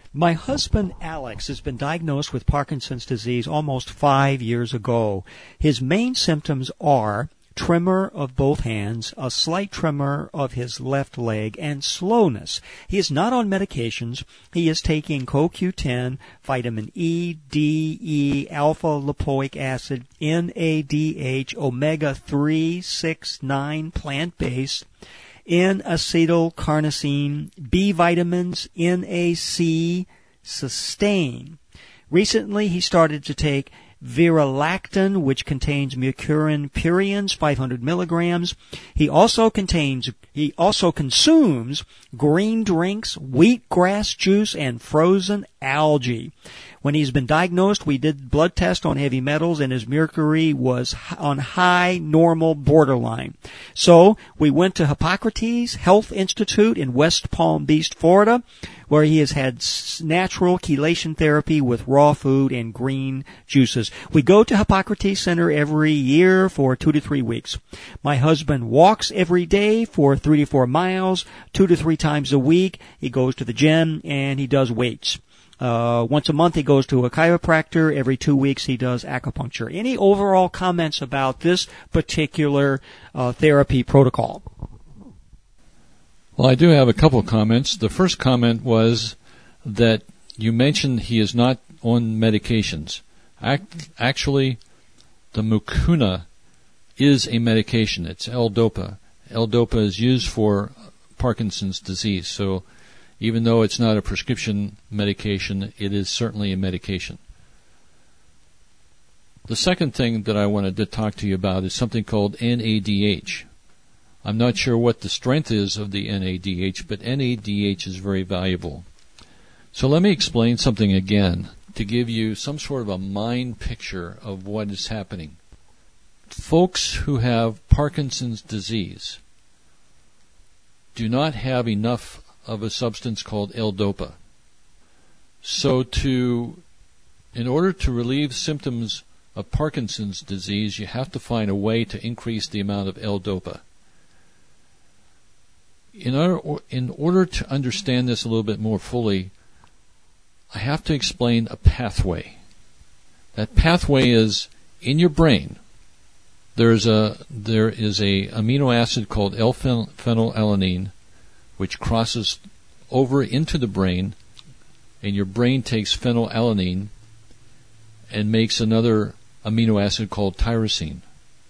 My husband, Alex, has been diagnosed with Parkinson's disease almost 5 years ago. His main symptoms are tremor of both hands, a slight tremor of his left leg, and slowness. He is not on medications. He is taking CoQ10, vitamin E, D, E, alpha-lipoic acid, NADH, omega-3, 6, 9, plant-based, N-acetylcarnosine, B vitamins, NAC, Sustain. Recently, he started to take Virolactin, which contains mucurin purians, 500 milligrams. He also consumes green drinks, wheatgrass juice, and frozen algae. When he's been diagnosed, we did blood test on heavy metals, and his mercury was on high, normal, borderline. So we went to Hippocrates Health Institute in West Palm Beach, Florida, where he has had natural chelation therapy with raw food and green juices. We go to Hippocrates Center every year for 2 to 3 weeks. My husband walks every day for 3 to 4 miles, 2 to 3 times a week. He goes to the gym and he does weights. Once a month he goes to a chiropractor. Every 2 weeks he does acupuncture. Any overall comments about this particular therapy protocol? Well, I do have a couple of comments. The first comment was that you mentioned he is not on medications. Actually, the Mucuna is a medication. It's L-Dopa. L-Dopa is used for Parkinson's disease, so even though it's not a prescription medication, it is certainly a medication. The second thing that I wanted to talk to you about is something called NADH. I'm not sure what the strength is of the NADH, but NADH is very valuable. So let me explain something again to give you some sort of a mind picture of what is happening. Folks who have Parkinson's disease do not have enough of a substance called L-Dopa. So in order to relieve symptoms of Parkinson's disease, you have to find a way to increase the amount of L-Dopa. In order to understand this a little bit more fully, I have to explain a pathway. That pathway is in your brain. There is a amino acid called L-phenylalanine, which crosses over into the brain, and your brain takes phenylalanine and makes another amino acid called tyrosine.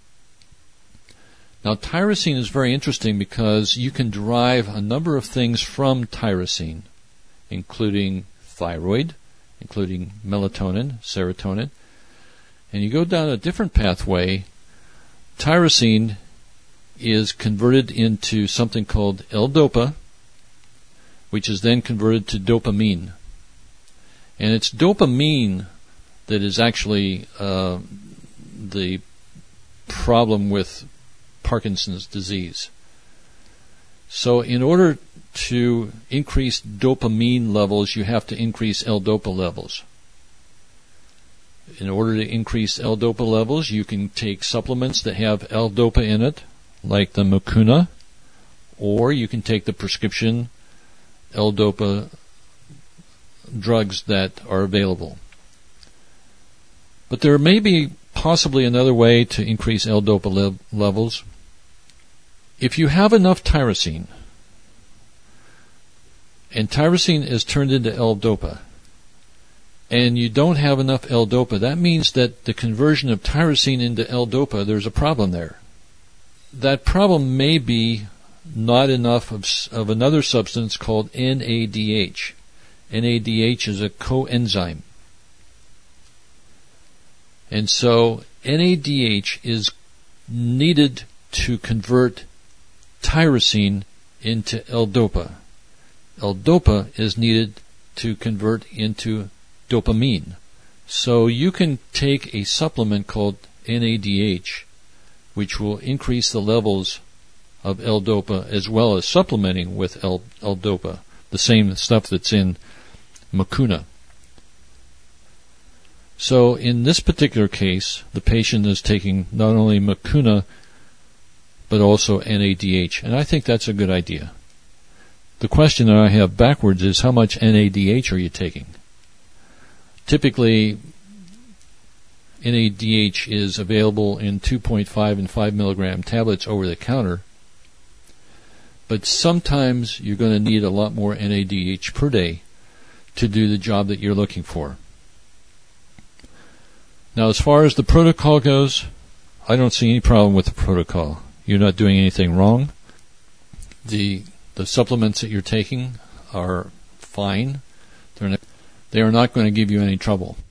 Now, tyrosine is very interesting because you can derive a number of things from tyrosine, including thyroid, including melatonin, serotonin. And you go down a different pathway, tyrosine is converted into something called L-Dopa, which is then converted to dopamine. And it's dopamine that is actually the problem with Parkinson's disease. So in order to increase dopamine levels, you have to increase L-Dopa levels. In order to increase L-Dopa levels, you can take supplements that have L-Dopa in it, like the Mucuna, or you can take the prescription L-Dopa drugs that are available. But there may be possibly another way to increase L-Dopa levels. If you have enough tyrosine, and tyrosine is turned into L-Dopa, and you don't have enough L-Dopa, that means that the conversion of tyrosine into L-Dopa, there's a problem there. That problem may be not enough of another substance called NADH. NADH is a coenzyme. And so NADH is needed to convert tyrosine into L-Dopa. L-Dopa is needed to convert into dopamine. So you can take a supplement called NADH, which will increase the levels of L-Dopa as well as supplementing with L-Dopa, the same stuff that's in Mucuna. So in this particular case, the patient is taking not only Mucuna, but also NADH, and I think that's a good idea. the question that I have backwards is how much NADH are you taking? Typically, NADH is available in 2.5 and 5 milligram tablets over the counter, but sometimes you're going to need a lot more NADH per day to do the job that you're looking for. Now, as far as the protocol goes, I don't see any problem with the protocol. You're not doing anything wrong. The supplements that you're taking are fine. They are not going to give you any trouble.